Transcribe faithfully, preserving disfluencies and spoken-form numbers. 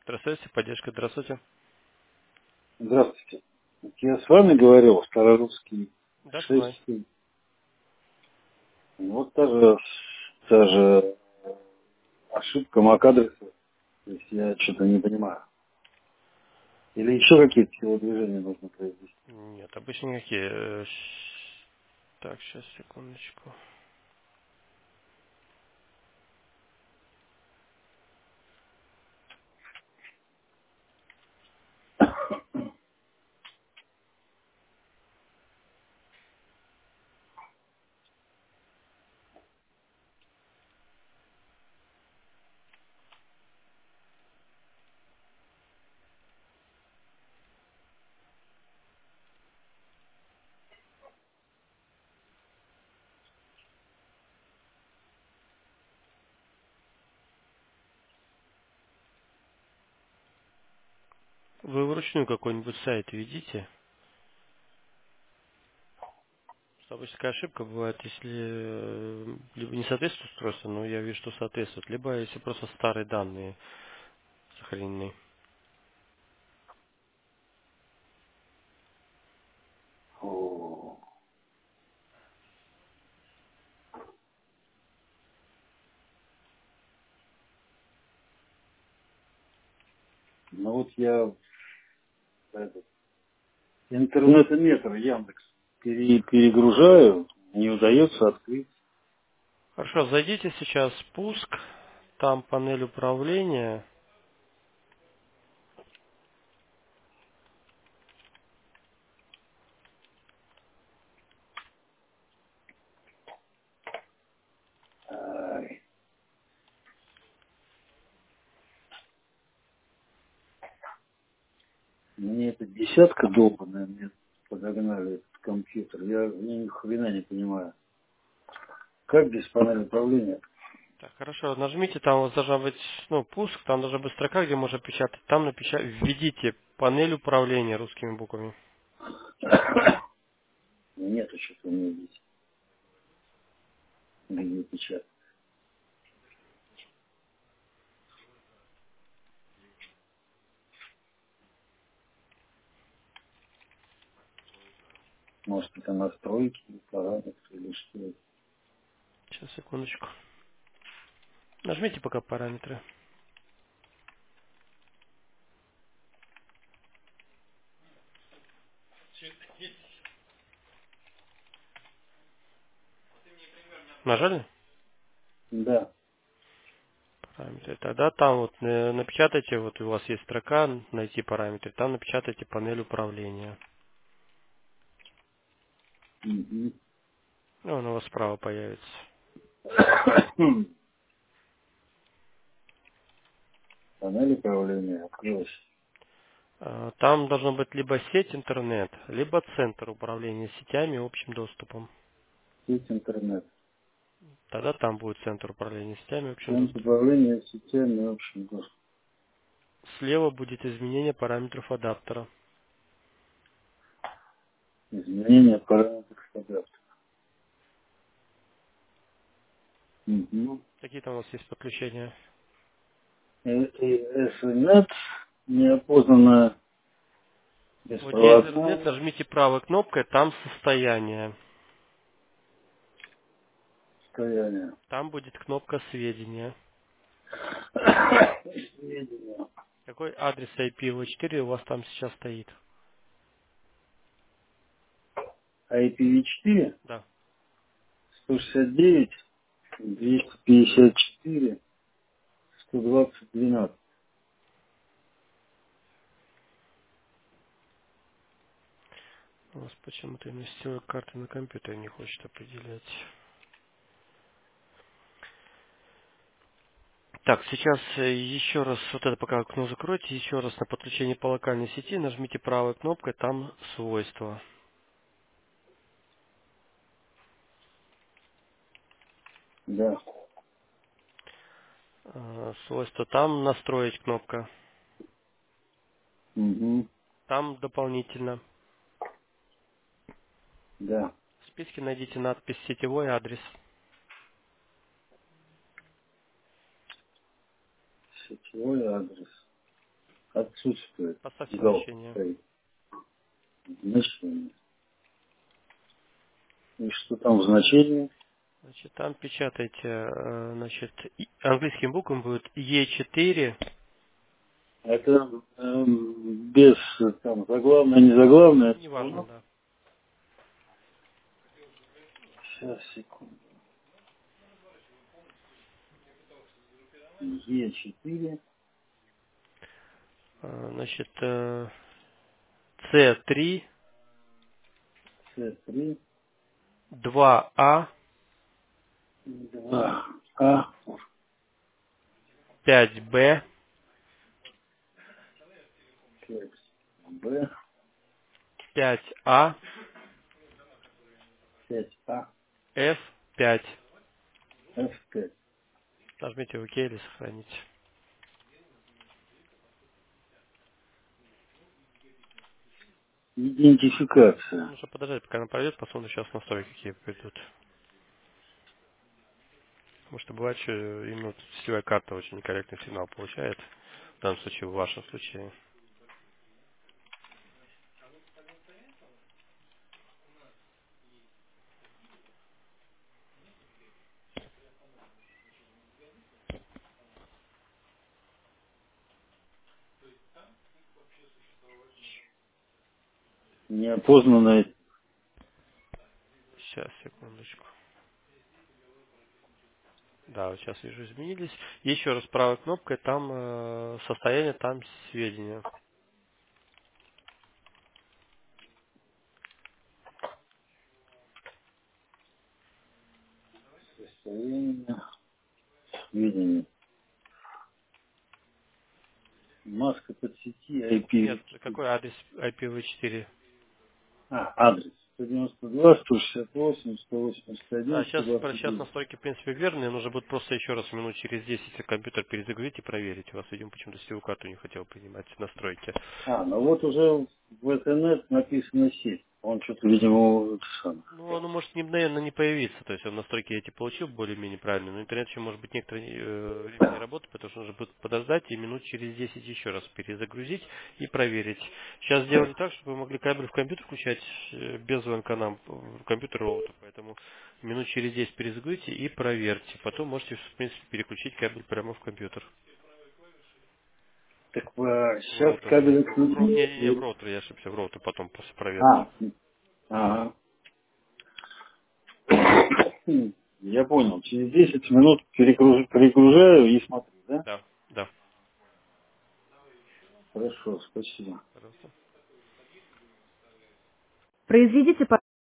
Здравствуйте, поддержка, здравствуйте. Здравствуйте. Вот я с вами говорил, старорусский Да, со шесть мной. семь. Ну, вот та же, та же ошибка MAC-адреса. То есть я что-то не понимаю. Или еще какие-то телодвижения нужно произвести. Нет, обычно никакие. Э, щ- Так, сейчас, секундочку. Вы вручную какой-нибудь сайт ведите? Что обычно такая ошибка бывает, если э, либо не соответствует устройству, но я вижу, что соответствует, либо если просто старые данные сохранены. О, ну вот я этот, интернетометр Яндекс пере- перегружаю, не удается открыть. Хорошо, зайдите сейчас в пуск, там панель управления. Ай, мне эта десятка долбаная, мне подогнали этот компьютер. Я ни хрена не понимаю. Как без панели управления? Так, хорошо, нажмите, там у вас должна быть, ну, пуск, там должна быть строка, где можно печатать. Там напеча- введите панель управления русскими буквами. Нету что-то у меня здесь, где печатать. Может, это настройки, параметры или что это. Сейчас, секундочку. Нажмите пока параметры. Нажали? Да. Параметры. Тогда там вот э, напечатайте, вот у вас есть строка, найти параметры, там напечатайте панель управления. Мгм. Ну, она у вас справа появится. Панель управления открылась. А, Там должно быть либо сеть интернет, либо центр управления сетями и общим доступом. Сеть интернет. Тогда там будет центр управления сетями и общим Центр доступом. управления сетями, в общем, доступ. Слева будет изменение параметров адаптера. Изменение параметров адапта. Угу. Какие там у вас есть подключения? Ethernet неопознанное Вот где беспроводное интернет, нажмите правой кнопкой, там состояние. состояние. Там будет кнопка сведения. Сведения. Какой адрес ай пи ви четыре у вас там сейчас стоит? ай пи ви четыре Да. сто шестьдесят девять двести пятьдесят четыре сто двадцать двенадцать. У вас почему-то инвестиционная карта на компьютере не хочет определять. Так, сейчас э, еще раз, вот это пока окно закройте, еще раз на подключение по локальной сети нажмите правой кнопкой, там свойства. Да. Э, Свойства, там настроить кнопка, Угу. там дополнительно. Да. В списке найдите надпись «Сетевой адрес». Сетевой адрес. Отсутствует. Поставьте Галка значение. стоит. Значение. И что там в значении? Значит, там печатайте, э, значит, и- английским буквам будет е четыре. Это эм, без э, там заглавное, не заглавное. Неважно, да. Сейчас, секунду. Е четыре, Э, Значит, э, С три, С три, два А, два А, пять Б, пять Б, пять А, пять А, Ф пять. Ф пять. Нажмите ОК или сохраните. Идентификация. Нужно подождать, пока она пройдет, посмотрим сейчас настройки какие придут. Потому что бывает, что именно вот сетевая карта очень некорректный сигнал получает. В данном случае, в вашем случае. Неопознанная. Сейчас, секундочку. Да, вот сейчас вижу, изменились. Еще раз правой кнопкой, там э, состояние, там сведения. Состояние. Сведения. Маска подсети ай пи Нет, четыре. какой адрес ай пи ви четыре? А, адрес. сто девяносто два, сто шестьдесят восемь, сто восемьдесят Да, один, сто сейчас, двадцать сейчас девять. настройки, в принципе, верные. Нужно будет просто еще раз минут через десять если компьютер перезагрузить и проверить. У вас, видимо, почему-то сетевую карту не хотел принимать настройки. А, ну вот уже в эс эн эс написано сеть. Он что-то, видимо, это самое. Ну, оно может не, мгновенно не появиться, то есть он настройки эти получил более-менее правильно, но интернет еще может быть некоторое э, время не работает, потому что нужно будет подождать и минут через десять еще раз перезагрузить и проверить. Сейчас сделали так, чтобы вы могли кабель в компьютер включать э, без звонка нам в компьютер роутер, поэтому минут через десять перезагрузите и проверьте. Потом можете, в принципе, переключить кабель прямо в компьютер. Так а, В сейчас роутер. кабель В ро- Не, не, не, в отключили. роутер, я ошибся, в роутер потом после проверки. А, ага. Хм, я понял. Через десять минут перегруж- перегружаю и смотрю, да? Да, да. Хорошо, спасибо. Пожалуйста. Произведите